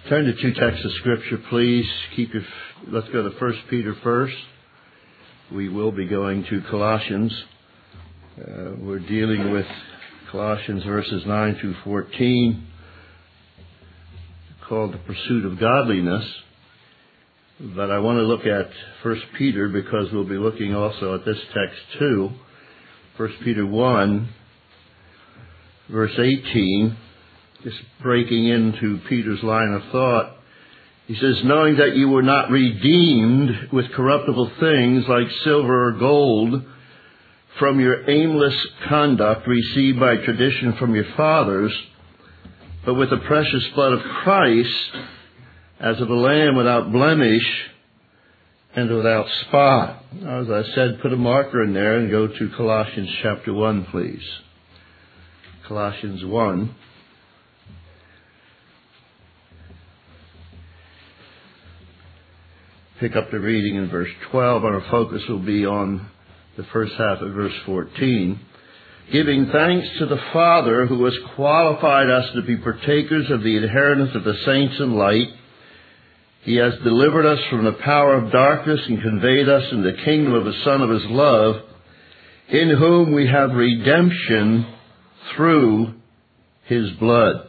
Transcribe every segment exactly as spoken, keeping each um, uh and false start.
Turn to two texts of Scripture, please. Keep your. Let's go to First Peter first. We will be going to Colossians. Uh, we're dealing with Colossians verses nine through fourteen, called the pursuit of godliness. But I want to look at First Peter because we'll be looking also at this text too. First Peter one, verse eighteen. Just breaking into Peter's line of thought. He says, knowing that you were not redeemed with corruptible things like silver or gold from your aimless conduct received by tradition from your fathers, but with the precious blood of Christ, as of a lamb without blemish and without spot. Now, as I said, put a marker in there and go to Colossians chapter one, please. Colossians one. Pick up the reading in verse twelve. Our focus will be on the first half of verse fourteen. Giving thanks to the Father who has qualified us to be partakers of the inheritance of the saints in light. He has delivered us from the power of darkness and conveyed us in the kingdom of the Son of His love, in whom we have redemption through His blood.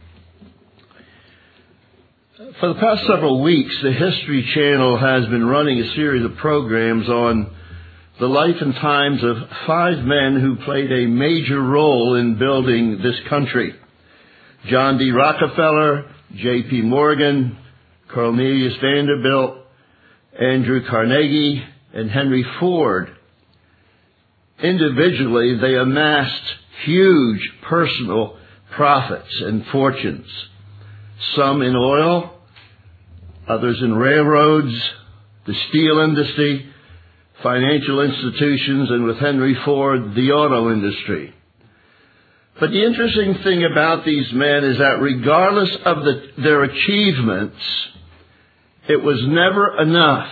For the past several weeks, the History Channel has been running a series of programs on the life and times of five men who played a major role in building this country. John D. Rockefeller, J P. Morgan, Cornelius Vanderbilt, Andrew Carnegie, and Henry Ford. Individually, they amassed huge personal profits and fortunes, some in oil, others in railroads, the steel industry, financial institutions, and with Henry Ford, the auto industry. But the interesting thing about these men is that regardless of the, their achievements, it was never enough.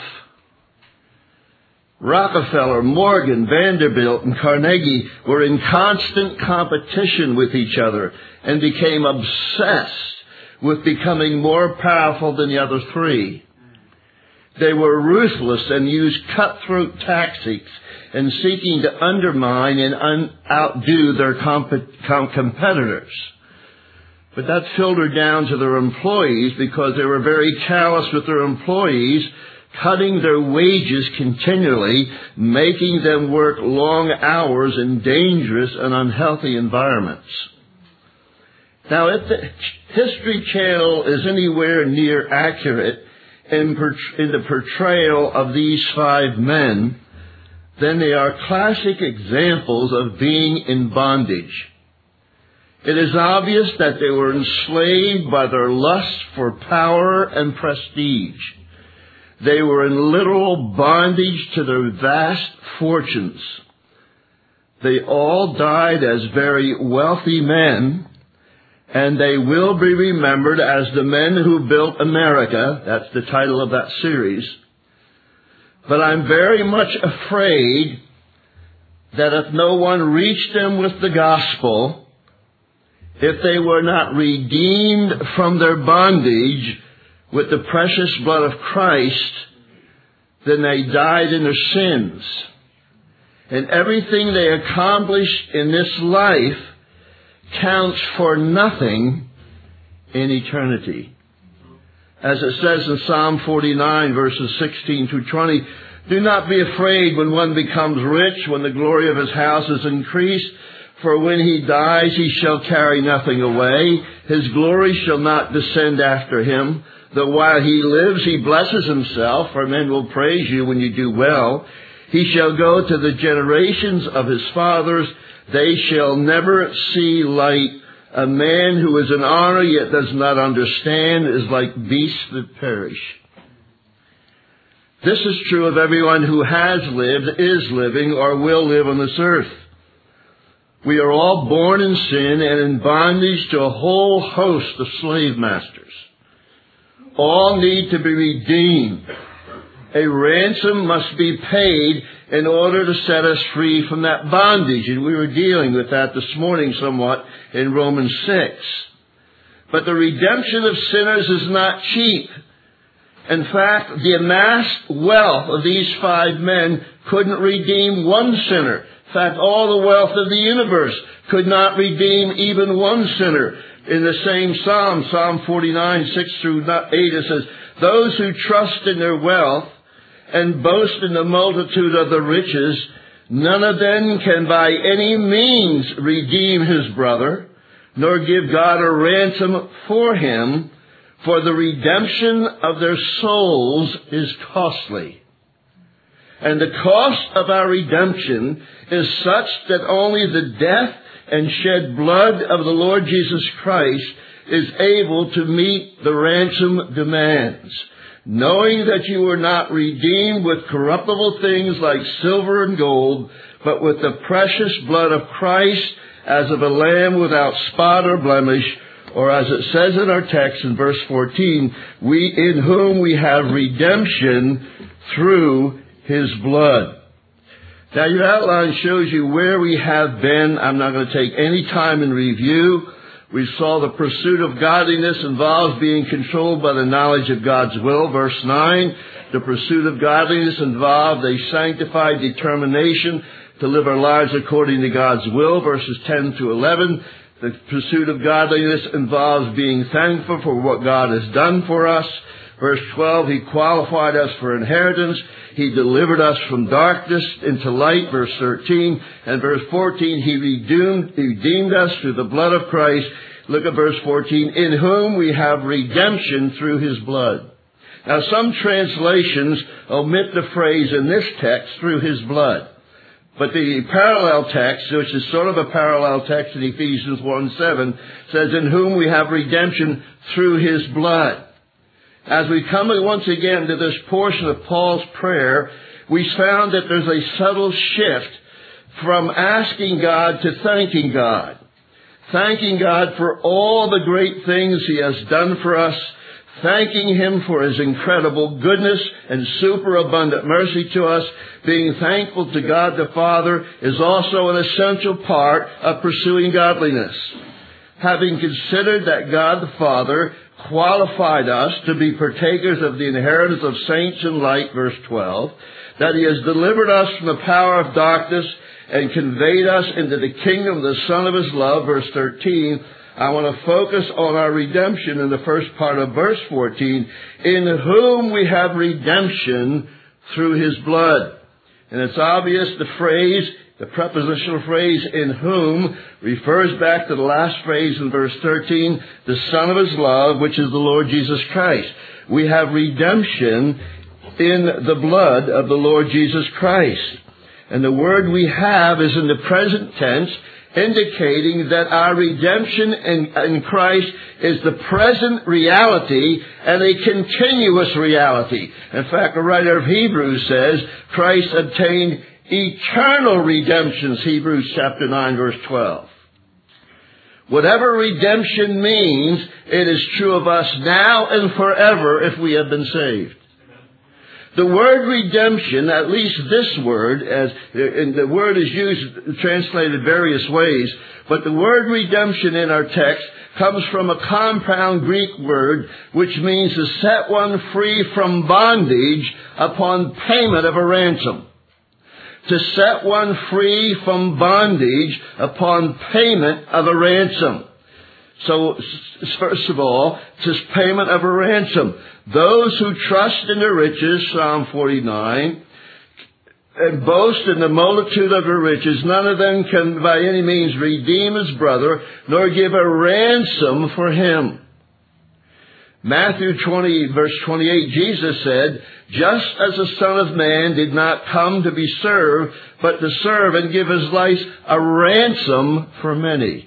Rockefeller, Morgan, Vanderbilt, and Carnegie were in constant competition with each other and became obsessed with becoming more powerful than the other three. They were ruthless and used cutthroat tactics in seeking to undermine and un- outdo their comp- com- competitors. But that filtered down to their employees because they were very callous with their employees, cutting their wages continually, making them work long hours in dangerous and unhealthy environments. Now, if the History Channel is anywhere near accurate in, in the portrayal of these five men, then they are classic examples of being in bondage. It is obvious that they were enslaved by their lust for power and prestige. They were in literal bondage to their vast fortunes. They all died as very wealthy men, and they will be remembered as the men who built America. That's the title of that series. But I'm very much afraid that if no one reached them with the gospel, if they were not redeemed from their bondage with the precious blood of Christ, then they died in their sins. And everything they accomplished in this life counts for nothing in eternity. As it says in Psalm forty-nine, verses sixteen through twenty, do not be afraid when one becomes rich, when the glory of his house is increased, for when he dies he shall carry nothing away. His glory shall not descend after him. Though while he lives he blesses himself, for men will praise you when you do well. He shall go to the generations of his fathers. They shall never see light. A man who is in honor yet does not understand is like beasts that perish. This is true of everyone who has lived, is living, or will live on this earth. We are all born in sin and in bondage to a whole host of slave masters. All need to be redeemed. A ransom must be paid in order to set us free from that bondage. And we were dealing with that this morning somewhat in Romans six. But the redemption of sinners is not cheap. In fact, the amassed wealth of these five men couldn't redeem one sinner. In fact, all the wealth of the universe could not redeem even one sinner. In the same Psalm, Psalm forty-nine, six through eight, it says, "Those who trust in their wealth and boast in the multitude of the riches, none of them can by any means redeem his brother, nor give God a ransom for him, for the redemption of their souls is costly." And the cost of our redemption is such that only the death and shed blood of the Lord Jesus Christ is able to meet the ransom demands. Knowing that you were not redeemed with corruptible things like silver and gold, but with the precious blood of Christ, as of a lamb without spot or blemish, or as it says in our text in verse fourteen, we in whom we have redemption through his blood. Now your outline shows you where we have been. I'm not going to take any time in review. We saw the pursuit of godliness involves being controlled by the knowledge of God's will, verse nine. The pursuit of godliness involved a sanctified determination to live our lives according to God's will, verses ten to eleven. The pursuit of godliness involves being thankful for what God has done for us. Verse twelve, he qualified us for inheritance. He delivered us from darkness into light, verse thirteen. And verse fourteen, he redeemed, redeemed us through the blood of Christ. Look at verse fourteen, in whom we have redemption through his blood. Now some translations omit the phrase in this text, through his blood. But the parallel text, which is sort of a parallel text in Ephesians one seven, says, in whom we have redemption through his blood. As we come once again to this portion of Paul's prayer, we found that there's a subtle shift from asking God to thanking God. Thanking God for all the great things he has done for us. Thanking him for his incredible goodness and superabundant mercy to us. Being thankful to God the Father is also an essential part of pursuing godliness. Having considered that God the Father qualified us to be partakers of the inheritance of saints in light, verse twelve, that he has delivered us from the power of darkness and conveyed us into the kingdom of the Son of his love, verse thirteen, I want to focus on our redemption in the first part of verse fourteen, in whom we have redemption through his blood. And it's obvious the phrase, the prepositional phrase, in whom, refers back to the last phrase in verse thirteen, the Son of his love, which is the Lord Jesus Christ. We have redemption in the blood of the Lord Jesus Christ. And the word we have is in the present tense, indicating that our redemption in, in Christ is the present reality and a continuous reality. In fact, the writer of Hebrews says Christ obtained eternal redemptions, Hebrews chapter nine, verse twelve. Whatever redemption means, it is true of us now and forever if we have been saved. The word redemption, at least this word, as and the word is used, translated various ways, but the word redemption in our text comes from a compound Greek word which means to set one free from bondage upon payment of a ransom. To set one free from bondage upon payment of a ransom. So, first of all, it's payment of a ransom. Those who trust in the riches, Psalm forty-nine, and boast in the multitude of their riches, none of them can by any means redeem his brother, nor give a ransom for him. Matthew twenty, verse twenty-eight, Jesus said, just as the Son of Man did not come to be served, but to serve and give his life a ransom for many.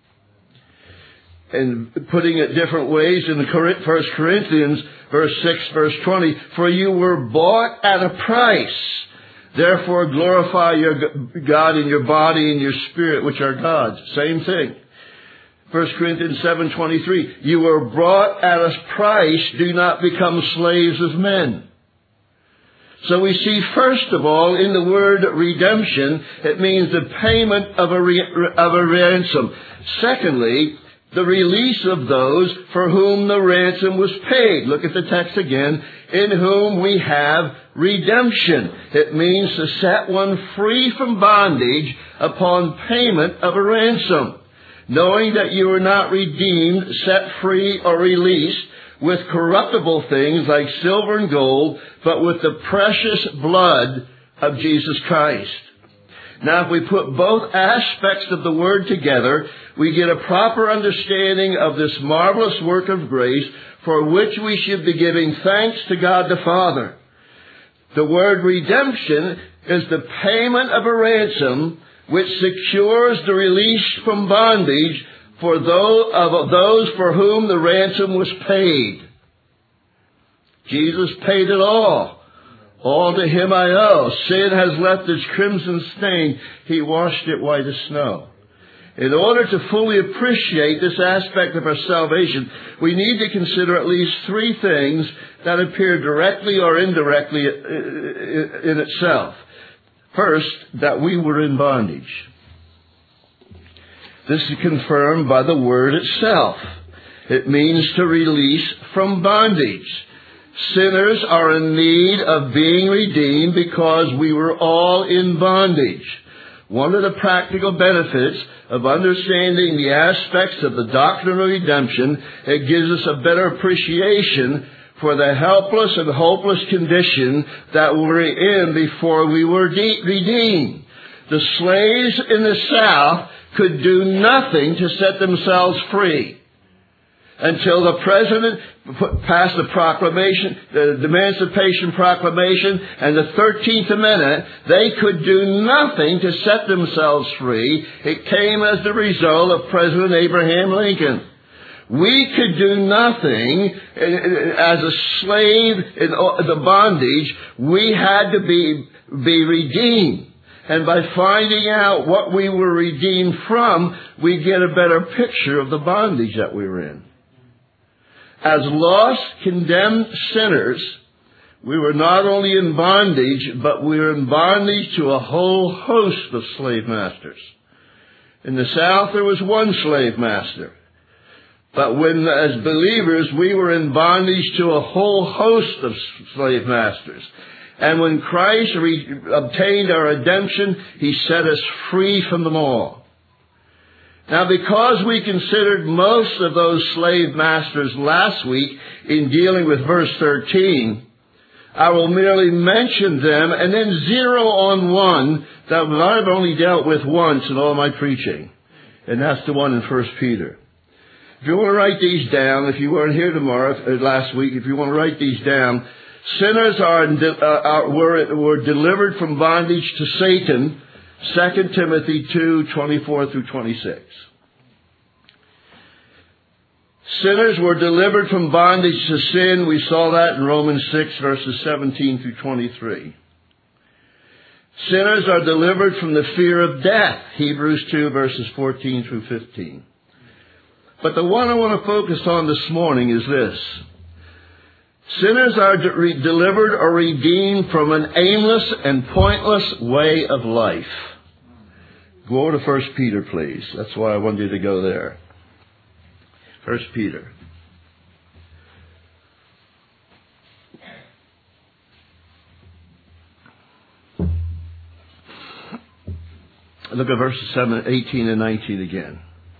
And putting it different ways in the First Corinthians, verse six, verse twenty, for you were bought at a price. Therefore glorify your God in your body and your spirit, which are God's. Same thing. First Corinthians seven, twenty-three, you were bought at a price. Do not become slaves of men. So we see, first of all, in the word redemption, it means the payment of a, re- of a ransom. Secondly, the release of those for whom the ransom was paid. Look at the text again. In whom we have redemption. It means to set one free from bondage upon payment of a ransom. Knowing that you are not redeemed, set free, or released with corruptible things like silver and gold, but with the precious blood of Jesus Christ. Now, if we put both aspects of the word together, we get a proper understanding of this marvelous work of grace for which we should be giving thanks to God the Father. The word redemption is the payment of a ransom which secures the release from bondage for those, of those for whom the ransom was paid. Jesus paid it all. All to him I owe. Sin has left its crimson stain. He washed it white as snow. In order to fully appreciate this aspect of our salvation, we need to consider at least three things that appear directly or indirectly in itself. First, that we were in bondage. This is confirmed by the word itself. It means to release from bondage. Sinners are in need of being redeemed because we were all in bondage. One of the practical benefits of understanding the aspects of the doctrine of redemption, it gives us a better appreciation for the helpless and hopeless condition that we were in before we were de- redeemed. The slaves in the South could do nothing to set themselves free until the President passed the proclamation, the Emancipation Proclamation, and the thirteenth Amendment. They could do nothing to set themselves free. It came as the result of President Abraham Lincoln. We could do nothing as a slave in the bondage. We had to be, be redeemed. And by finding out what we were redeemed from, we get a better picture of the bondage that we were in. As lost, condemned sinners, we were not only in bondage, but we were in bondage to a whole host of slave masters. In the South, there was one slave master. But when, as believers, we were in bondage to a whole host of slave masters. And when Christ re- obtained our redemption, He set us free from them all. Now, because we considered most of those slave masters last week in dealing with verse thirteen, I will merely mention them and then zero on one that I've only dealt with once in all my preaching. And that's the one in First Peter. If you want to write these down, if you weren't here tomorrow, uh, last week, if you want to write these down, sinners are, uh, are were, were delivered from bondage to Satan, Second Timothy two, twenty-four through twenty-six. Sinners were delivered from bondage to sin. We saw that in Romans six, verses seventeen through twenty-three. Sinners are delivered from the fear of death, Hebrews two, verses fourteen through fifteen. But the one I want to focus on this morning is this. Sinners are de- re- delivered or redeemed from an aimless and pointless way of life. Go over to First Peter, please. That's why I wanted you to go there. First Peter. Look at verses seven, eighteen and nineteen again.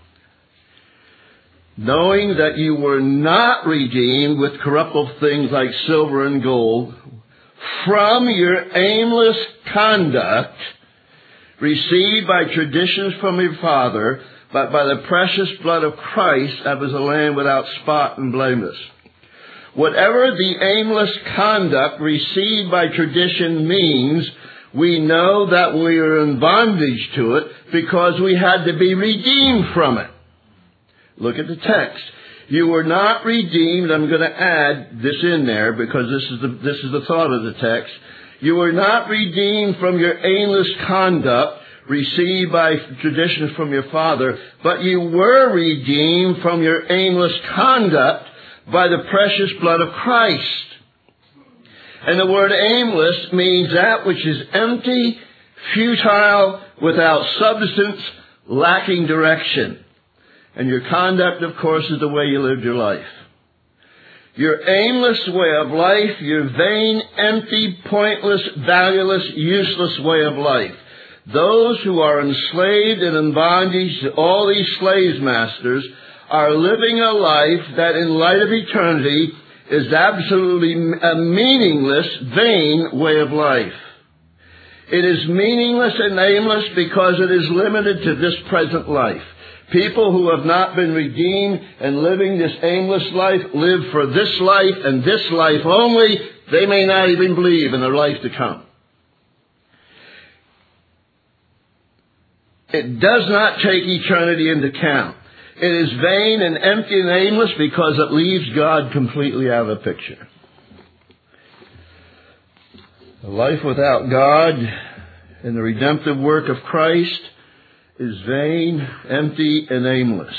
Knowing that you were not redeemed with corruptible things like silver and gold from your aimless conduct received by traditions from your father, but by the precious blood of Christ as a lamb without spot and blameless. Whatever the aimless conduct received by tradition means, we know that we are in bondage to it because we had to be redeemed from it. Look at the text. You were not redeemed. I'm going to add this in there because this is the, this is the thought of the text. You were not redeemed from your aimless conduct received by tradition from your father, but you were redeemed from your aimless conduct by the precious blood of Christ. And the word aimless means that which is empty, futile, without substance, lacking direction. And your conduct, of course, is the way you lived your life. Your aimless way of life, your vain, empty, pointless, valueless, useless way of life. Those who are enslaved and in bondage to all these slave masters are living a life that in light of eternity is absolutely a meaningless, vain way of life. It is meaningless and aimless because it is limited to this present life. People who have not been redeemed and living this aimless life live for this life and this life only. They may not even believe in a life to come. It does not take eternity into account. It is vain and empty and aimless because it leaves God completely out of the picture. A life without God and the redemptive work of Christ is vain, empty, and aimless.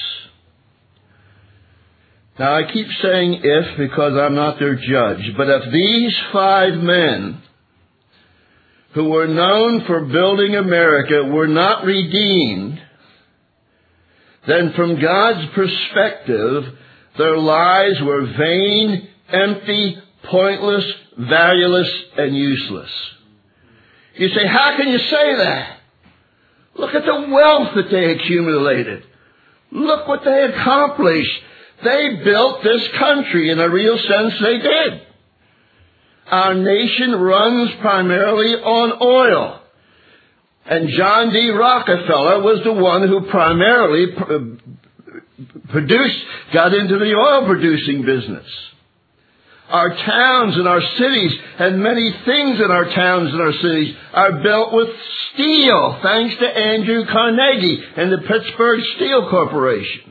Now I keep saying if because I'm not their judge, but if these five men who were known for building America were not redeemed, then from God's perspective, their lives were vain, empty, pointless, valueless, and useless. You say, how can you say that? Look at the wealth that they accumulated. Look what they accomplished. They built this country. In a real sense, they did. Our nation runs primarily on oil. And John D. Rockefeller was the one who primarily produced, got into the oil producing business. Our towns and our cities, and many things in our towns and our cities, are built with steel, thanks to Andrew Carnegie and the Pittsburgh Steel Corporation.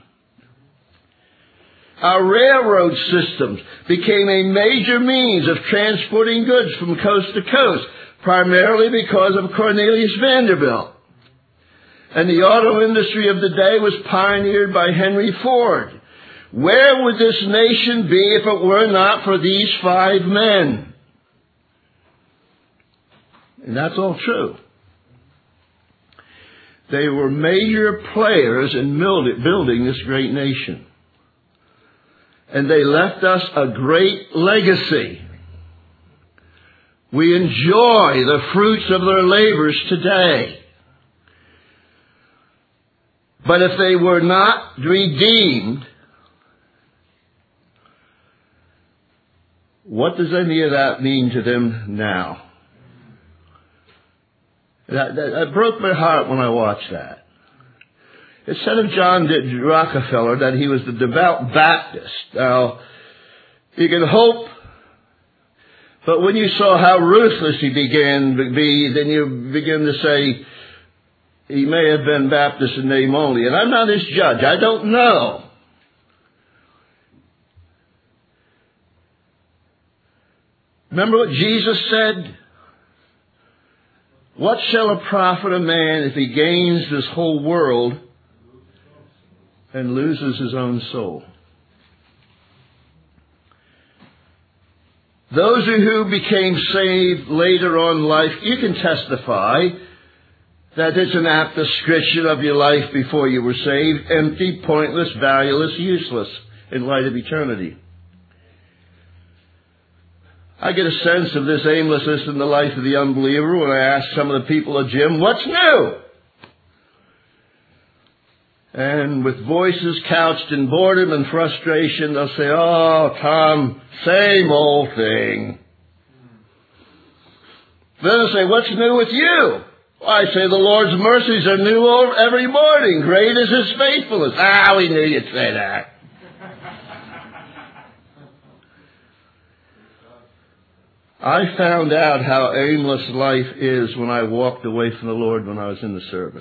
Our railroad systems became a major means of transporting goods from coast to coast, primarily because of Cornelius Vanderbilt. And the auto industry of the day was pioneered by Henry Ford. Where would this nation be if it were not for these five men? And that's all true. They were major players in building this great nation. And they left us a great legacy. We enjoy the fruits of their labors today. But if they were not redeemed, what does any of that mean to them now? That, that, that broke my heart when I watched that. It said of John D. Rockefeller that he was the devout Baptist. Now, you can hope, but when you saw how ruthless he began to be, then you begin to say he may have been Baptist in name only. And I'm not his judge. I don't know. Remember what Jesus said? What shall it profit a man if he gains this whole world and loses his own soul? Those who became saved later on in life, you can testify that it's an apt description of your life before you were saved, empty, pointless, valueless, useless in light of eternity. I get a sense of this aimlessness in the life of the unbeliever when I ask some of the people at gym, what's new? And with voices couched in boredom and frustration, they'll say, oh, Tom, same old thing. Then they'll say, what's new with you? Well, I say, the Lord's mercies are new every morning. Great is His faithfulness. Ah, we knew you'd say that. I found out how aimless life is when I walked away from the Lord when I was in the service.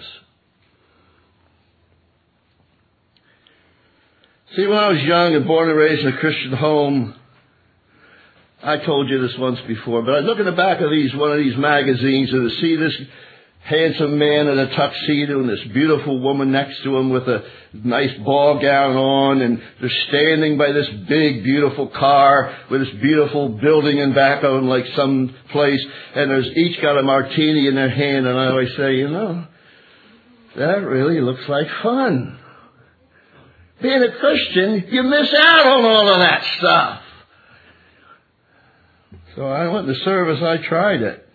See, when I was young and born and raised in a Christian home, I told you this once before, but I look in the back of these one of these magazines and I see this handsome man in a tuxedo and this beautiful woman next to him with a nice ball gown on, and they're standing by this big, beautiful car with this beautiful building in back of them like some place, and there's each got a martini in their hand, and I always say, you know, that really looks like fun. being a Christian, you miss out on all of that stuff. So I went to service, I tried it.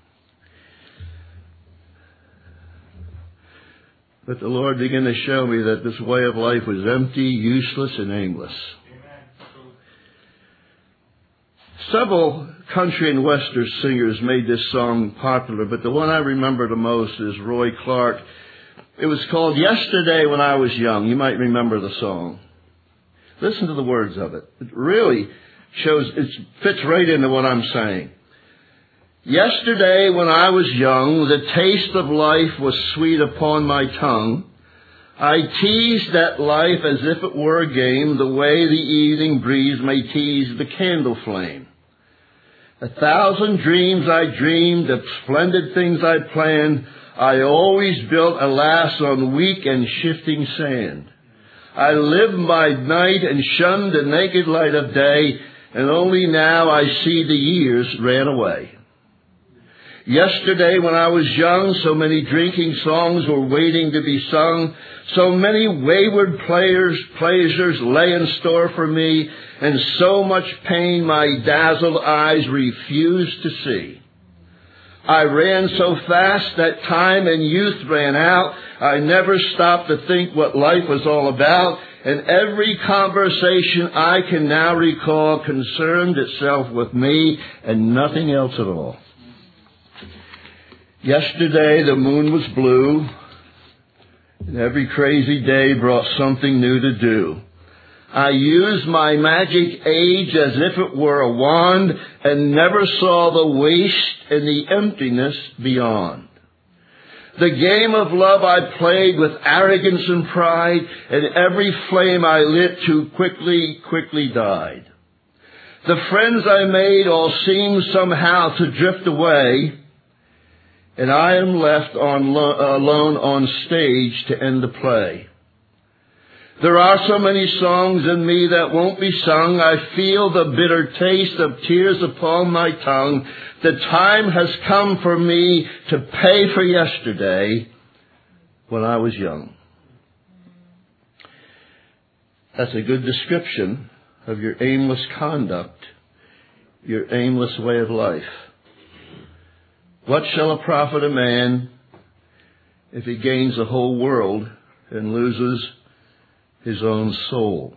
But the Lord began to show me that this way of life was empty, useless, and aimless. Several country and western singers made this song popular, but the one I remember the most is Roy Clark. It was called Yesterday When I Was Young. You might remember the song. Listen to the words of it. It really shows, it fits right into what I'm saying. Yesterday when I was young, the taste of life was sweet upon my tongue. I teased at life as if it were a game, the way the evening breeze may tease the candle flame. A thousand dreams I dreamed, of splendid things I planned. I always built, alas, on weak and shifting sand. I lived by night and shunned the naked light of day, and only now I see the years ran away. Yesterday when I was young, so many drinking songs were waiting to be sung. So many wayward players, pleasures lay in store for me, and so much pain my dazzled eyes refused to see. I ran so fast that time and youth ran out. I never stopped to think what life was all about, and every conversation I can now recall concerned itself with me and nothing else at all. Yesterday the moon was blue, and every crazy day brought something new to do. I used my magic age as if it were a wand, and never saw the waste and the emptiness beyond. The game of love I played with arrogance and pride, and every flame I lit too quickly, quickly died. The friends I made all seemed somehow to drift away, and I am left on lo- alone on stage to end the play. There are so many songs in me that won't be sung. I feel the bitter taste of tears upon my tongue. The time has come for me to pay for yesterday when I was young. That's a good description of your aimless conduct, your aimless way of life. What shall it profit a man if he gains the whole world and loses his own soul?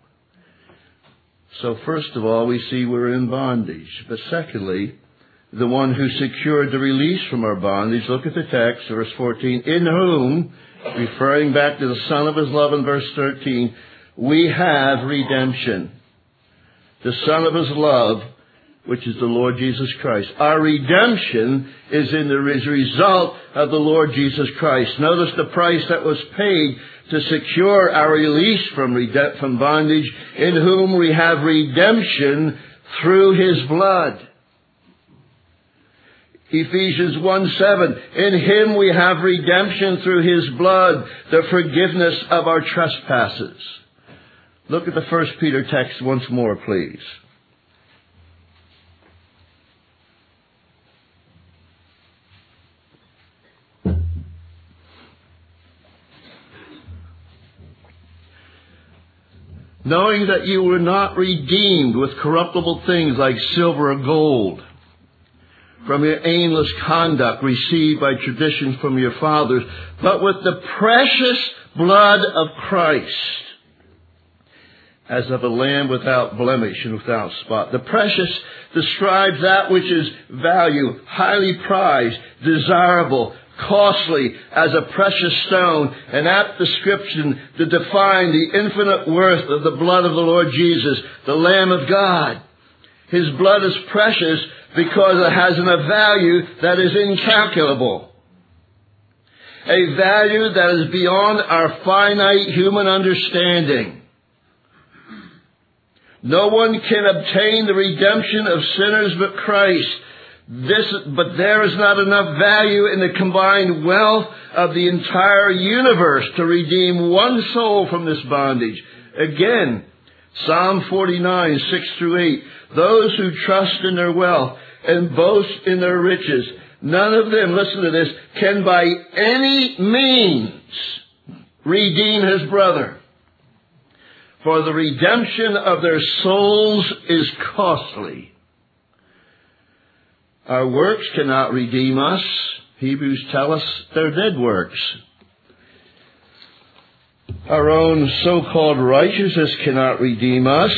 So first of all, we see we're in bondage. But secondly, the one who secured the release from our bondage, look at the text, verse fourteen, in whom, referring back to the Son of His love in verse thirteen, we have redemption. The Son of His love, which is the Lord Jesus Christ. Our redemption is in the result of the Lord Jesus Christ. Notice the price that was paid to secure our release from from bondage, in whom we have redemption through His blood. Ephesians one seven, in Him we have redemption through His blood, the forgiveness of our trespasses. Look at the First Peter text once more, please. Knowing that you were not redeemed with corruptible things like silver or gold from your aimless conduct received by tradition from your fathers, but with the precious blood of Christ, as of a lamb without blemish and without spot. The precious describes that which is value, highly prized, desirable, costly as a precious stone, an apt description to define the infinite worth of the blood of the Lord Jesus, the Lamb of God. His blood is precious because it has a value that is incalculable. A value that is beyond our finite human understanding. No one can obtain the redemption of sinners but Christ. This, but there is not enough value in the combined wealth of the entire universe to redeem one soul from this bondage. Again, Psalm forty-nine, six through eight. Those who trust in their wealth and boast in their riches, none of them, listen to this, can by any means redeem his brother. For the redemption of their souls is costly. Our works cannot redeem us. Hebrews tell us they're dead works. Our own so-called righteousness cannot redeem us.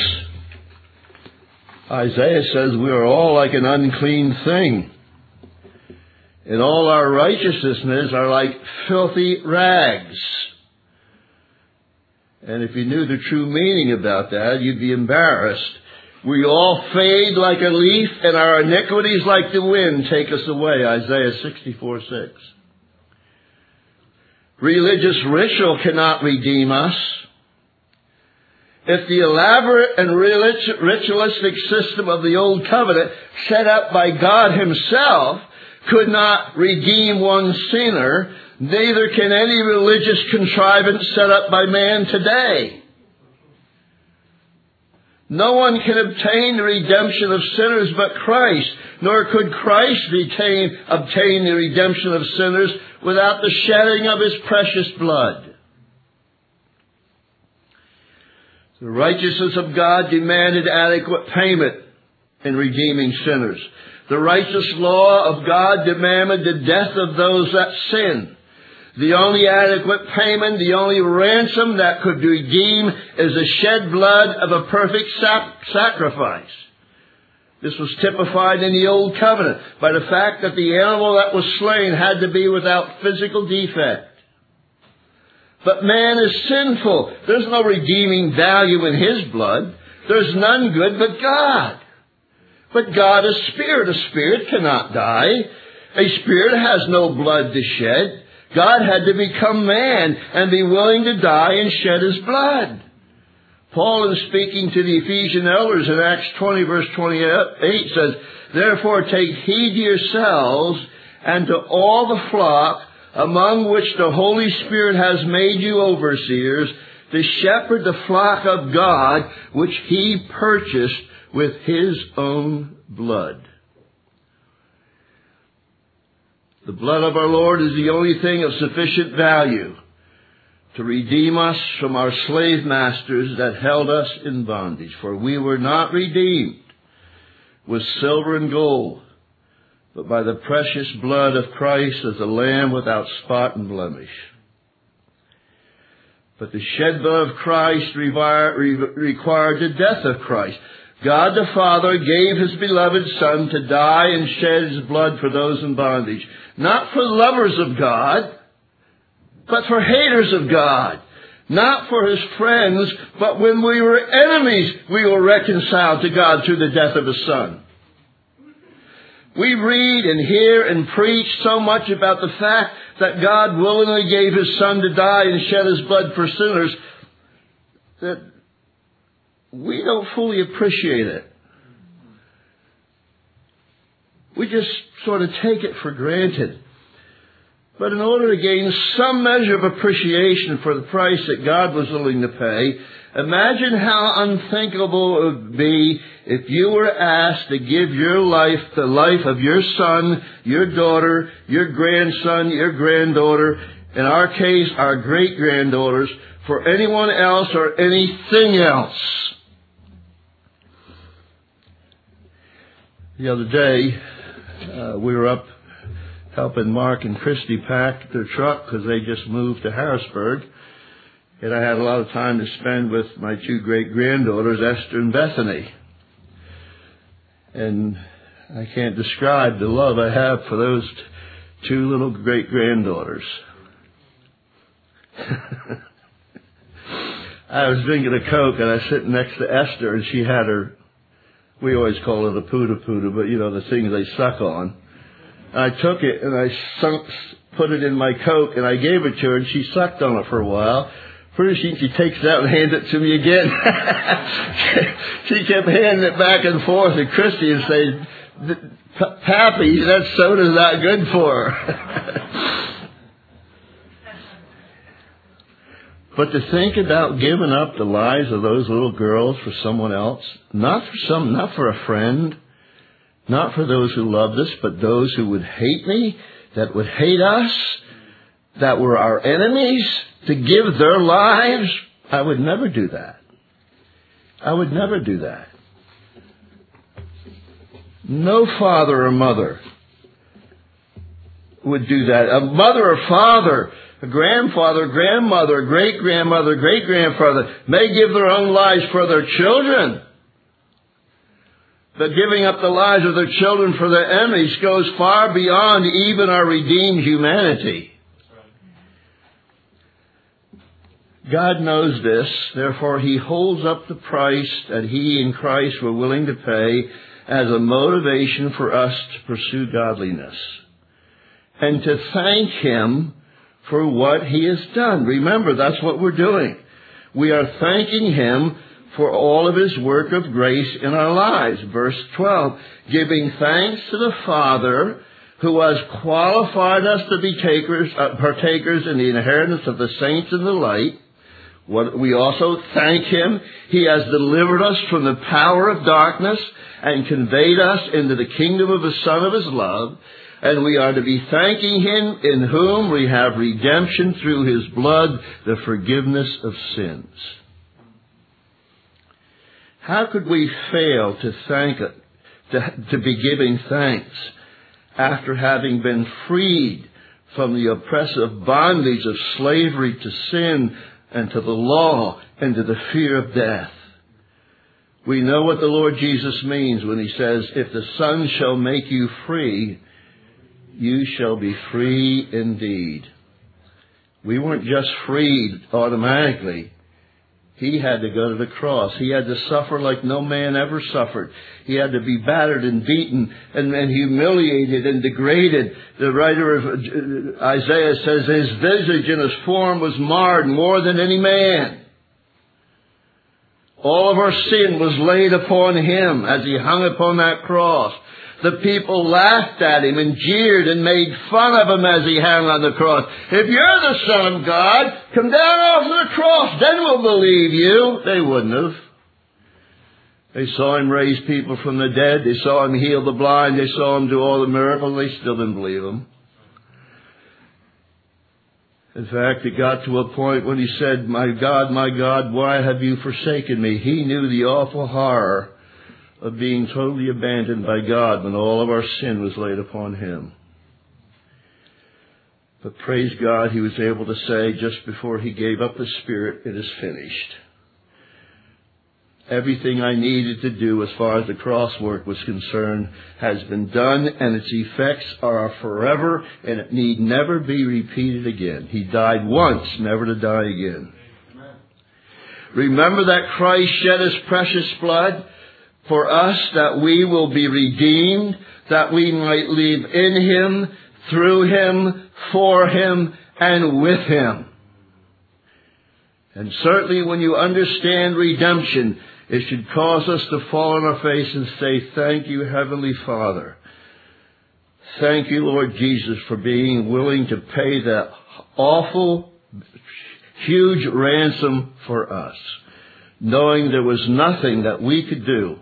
Isaiah says we are all like an unclean thing. And all our righteousnesses are like filthy rags. And if you knew the true meaning about that, you'd be embarrassed. We all fade like a leaf, and our iniquities like the wind take us away. Isaiah sixty-four six. Religious ritual cannot redeem us. If the elaborate and ritualistic system of the Old Covenant set up by God Himself could not redeem one sinner, neither can any religious contrivance set up by man today. No one can obtain the redemption of sinners but Christ, nor could Christ retain, obtain the redemption of sinners without the shedding of His precious blood. The righteousness of God demanded adequate payment in redeeming sinners. The righteous law of God demanded the death of those that sin. The only adequate payment, the only ransom that could redeem is the shed blood of a perfect sac- sacrifice. This was typified in the Old Covenant by the fact that the animal that was slain had to be without physical defect. But man is sinful. There's no redeeming value in His blood. There's none good but God. But God is spirit. A spirit cannot die. A spirit has no blood to shed. God had to become man and be willing to die and shed His blood. Paul, in speaking to the Ephesian elders in Acts twenty, verse twenty-eight, says, "Therefore take heed to yourselves and to all the flock among which the Holy Spirit has made you overseers, to shepherd the flock of God, which He purchased with His own blood." The blood of our Lord is the only thing of sufficient value to redeem us from our slave masters that held us in bondage. For we were not redeemed with silver and gold, but by the precious blood of Christ as a lamb without spot and blemish. But the shed blood of Christ required the death of Christ. God the Father gave His beloved Son to die and shed His blood for those in bondage. Not for lovers of God, but for haters of God. Not for His friends, but when we were enemies, we were reconciled to God through the death of His Son. We read and hear and preach so much about the fact that God willingly gave His Son to die and shed His blood for sinners that we don't fully appreciate it. We just sort of take it for granted. But in order to gain some measure of appreciation for the price that God was willing to pay, imagine how unthinkable it would be if you were asked to give your life, the life of your son, your daughter, your grandson, your granddaughter, in our case, our great-granddaughters, for anyone else or anything else. The other day, uh, we were up helping Mark and Christy pack their truck because they just moved to Harrisburg. And I had a lot of time to spend with my two great-granddaughters, Esther and Bethany. And I can't describe the love I have for those t- two little great-granddaughters. I was drinking a Coke and I was sitting next to Esther and she had her, we always call it a puda-puda, but you know, the things they suck on. I took it and I sunk, put it in my Coke and I gave it to her and she sucked on it for a while. Pretty soon she takes it out and hands it to me again. She kept handing it back and forth to Christy and saying, "Pappy, that soda's not good for her." But to think about giving up the lives of those little girls for someone else, not for some, not for a friend, not for those who loved us, but those who would hate me, that would hate us, that were our enemies, to give their lives, I would never do that. I would never do that. No father or mother would do that. A mother or father, a grandfather, grandmother, great-grandmother, great-grandfather may give their own lives for their children. But giving up the lives of their children for their enemies goes far beyond even our redeemed humanity. God knows this, therefore He holds up the price that He and Christ were willing to pay as a motivation for us to pursue godliness and to thank Him for what He has done. Remember, that's what we're doing. We are thanking Him for all of His work of grace in our lives. Verse twelve, giving thanks to the Father who has qualified us to be takers, uh, partakers in the inheritance of the saints in the light. What, we also thank Him. He has delivered us from the power of darkness and conveyed us into the kingdom of the Son of His love. And we are to be thanking Him in whom we have redemption through His blood, the forgiveness of sins. How could we fail to thank, to, to be giving thanks after having been freed from the oppressive bondage of slavery to sin and to the law and to the fear of death? We know what the Lord Jesus means when He says, if the Son shall make you free, you shall be free indeed. We weren't just freed automatically. He had to go to the cross. He had to suffer like no man ever suffered. He had to be battered and beaten and, and humiliated and degraded. The writer of Isaiah says His visage and His form was marred more than any man. All of our sin was laid upon Him as He hung upon that cross. The people laughed at Him and jeered and made fun of Him as He hung on the cross. If you're the Son of God, come down off the cross, then we'll believe you. They wouldn't have. They saw Him raise people from the dead. They saw Him heal the blind. They saw Him do all the miracles. They still didn't believe Him. In fact, it got to a point when He said, my God, my God, why have you forsaken me? He knew the awful horror of being totally abandoned by God when all of our sin was laid upon Him. But praise God, He was able to say just before He gave up His Spirit, it is finished. Everything I needed to do as far as the cross work was concerned has been done, and its effects are forever, and it need never be repeated again. He died once, never to die again. Amen. Remember that Christ shed His precious blood for us, that we will be redeemed, that we might live in Him, through Him, for Him, and with Him. And certainly when you understand redemption, it should cause us to fall on our face and say, thank you, Heavenly Father. Thank you, Lord Jesus, for being willing to pay that awful, huge ransom for us, knowing there was nothing that we could do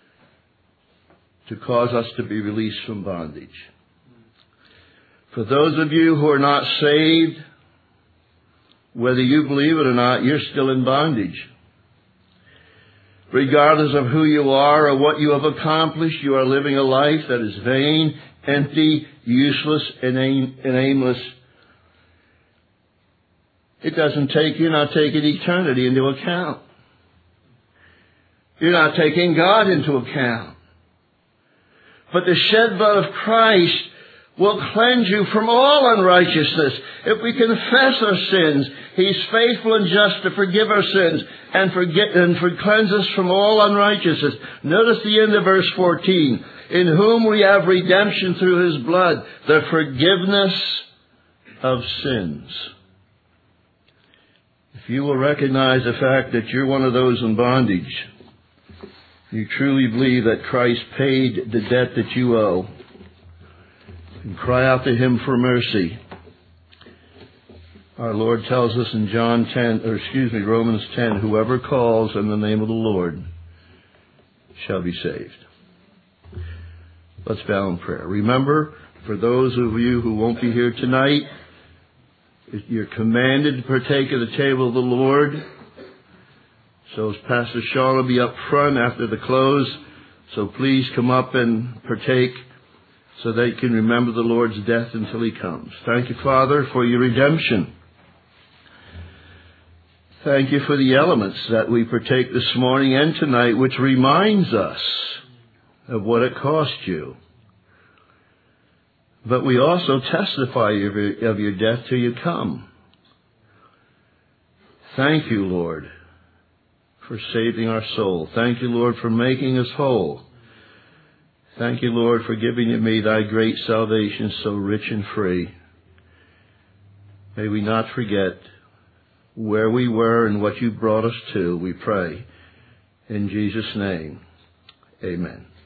to cause us to be released from bondage. For those of you who are not saved, whether you believe it or not, you're still in bondage. Regardless of who you are or what you have accomplished, you are living a life that is vain, empty, useless, and, aim, and aimless. It doesn't take, you're not taking eternity into account. You're not taking God into account. But the shed blood of Christ will cleanse you from all unrighteousness. If we confess our sins, He's faithful and just to forgive our sins and forget and for cleanse us from all unrighteousness. Notice the end of verse fourteen. In whom we have redemption through His blood, the forgiveness of sins. If you will recognize the fact that you're one of those in bondage, you truly believe that Christ paid the debt that you owe, and cry out to Him for mercy. Our Lord tells us in John ten, or excuse me, Romans ten, whoever calls in the name of the Lord shall be saved. Let's bow in prayer. Remember, for those of you who won't be here tonight, you're commanded to partake of the table of the Lord So Pastor Sean will be up front after the close. So please come up and partake so they can remember the Lord's death until He comes. Thank you, Father, for your redemption. Thank you for the elements that we partake this morning and tonight, which reminds us of what it cost you. But we also testify of your, of your death till you come. Thank you, Lord, for saving our soul. Thank you, Lord, for making us whole. Thank you, Lord, for giving to me thy great salvation so rich and free. May we not forget where we were and what you brought us to, we pray. In Jesus' name, amen.